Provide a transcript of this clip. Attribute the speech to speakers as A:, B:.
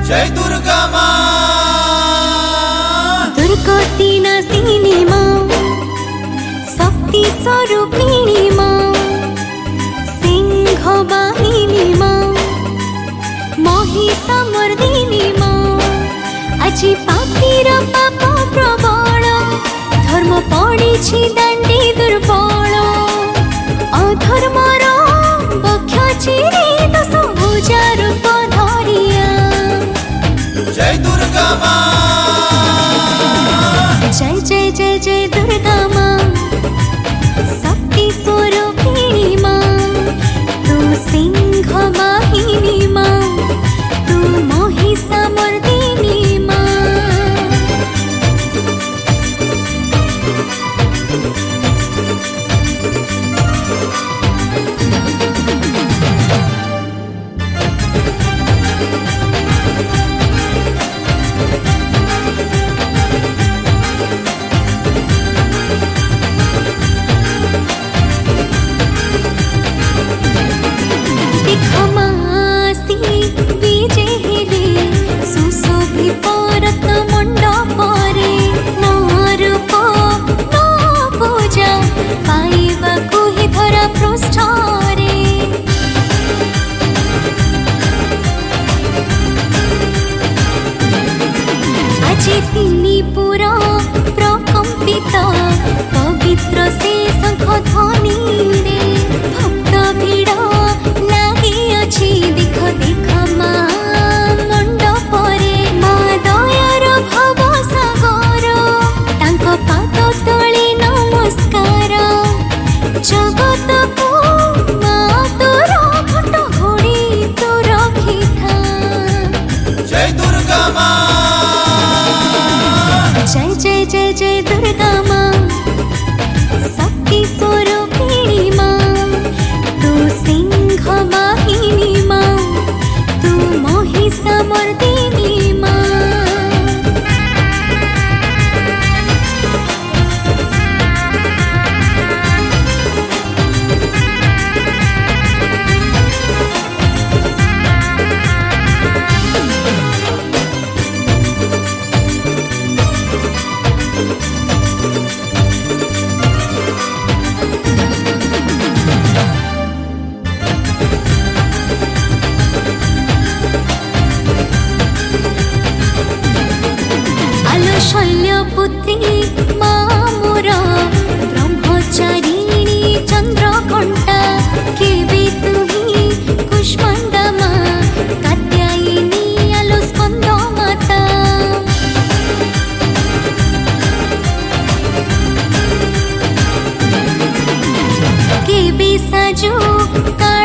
A: जय दुर्गा माँ।
B: दुर्गति नाशिनी माँ, शक्ति स्वरूपिणी माँ, सिंह वाहिनी माँ, महिषमर्दिनी माँ। আজি पापीर पाप प्रबल, धर्म पड़िछि दांडी दुर्बल। अधर्मर बक्ष चिरे दश भुजा रूप धरिया।
A: जय दुर्गा माँ।
B: जय जय जय जय दुर्गा माँ, शक्ति स्वरूपिणी माँ। तू सिंह वाहिनी माँ, तू महिषमर्दिनी माँ। पुरा प्रकम्पित पवित्र से शंख ध्वनि रे भक्त भिड़ लागी अछि। देख देख माँ मंडप रे, माँ दयार भव सागर, तांक पाद तले नमस्कार। जगत को माँ तोर भट घोड़ी तो रखिथा।
A: जय दुर्गा माँ।
B: जय जय जय जय दुर्गा माँ, शक्ति स्वरूपिणी माँ। तू सिंह वाहिनी माँ, तू महिषमर्दिनी माँ। शैलपुत्री माँ मोर, ब्रह्मचारिणी चंद्रघंटा। केबे तुही कुष्मांडा माँ, कात्यायिनी आलो स्कंद माता। केबे साजो